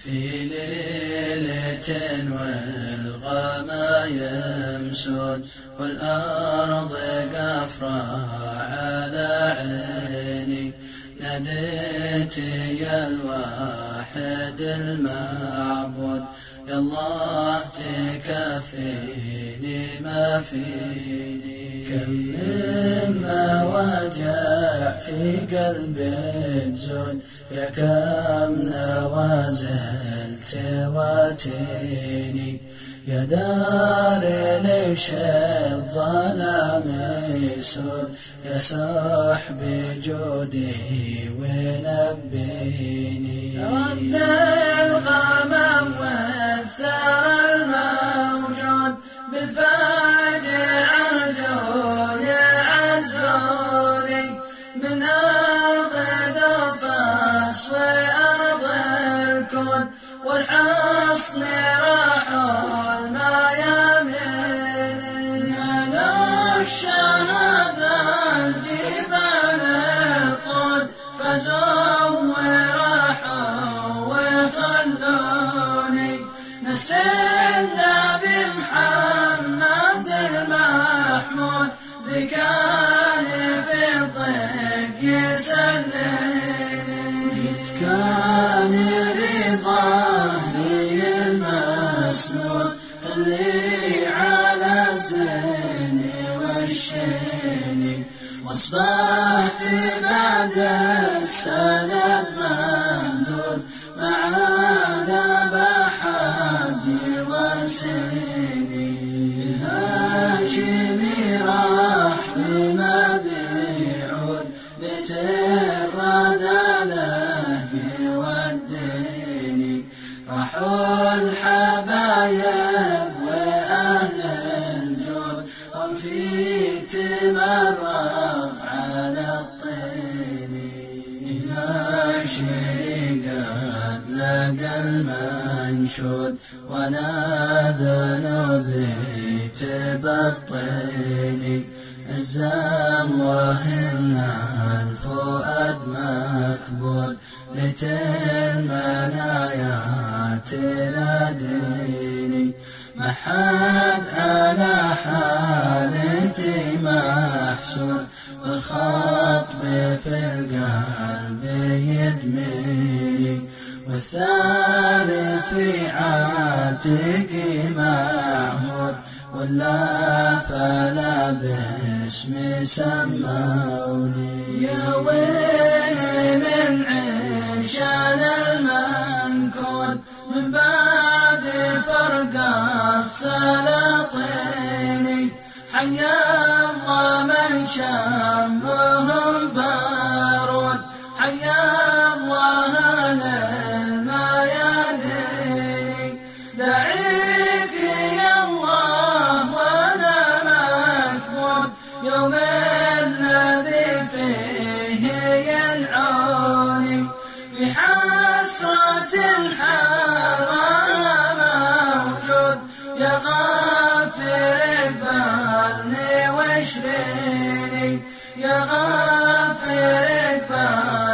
في ليلة والغمايم سود والأرض قفرة على عيني، ناديت يا الواحد المعبود يا الله تكفيني ما فيني. كم مما وجع في قلبي تزود، يا كم نوازل تواتيني، يا داري ليش الظلام يسود، يا صاحبي جودي ونبيني. رد الغمام والثرى الموجود بالفاجعة جو يعزوني، من أرض دفاس وأرض الكون والحصن راحوا الميامين. نالوا الشهادة الجبال الطود، فازوا وراحوا وخلوني، نسينا بمحمد المحمود ذي كان في الطق يسليني. كان لظهري المسنود اللي على زيني والشيني، واصبحت بعد السند مهدود مع ذبح وسيني. هاشمي راح بما بيعود لترد عليه يوديني، راحوا الحبايب وأهل الجود وفي تمرق على الطين. هاشمي قد لقى المنشود وانا ذنوبي تبطيني، عز الله ان الفؤاد مكبود لتلمنايا تناديني، ما حد على حالتي محسود والخطب في القلب يدميني، والثاني في عاتقي معهود ولا فلا باسمي سموني. يا ويلي من عشان المنكود من بعد فرق السلاطين، حيا الله من شمهم بارود، حيا الله للميادين. دعيك يا الله وانا مكبود يوم الذي فيه ينعوني، في حسرة حرام موجود يا غافر اقبلني واشريني، يا غافر اقبلني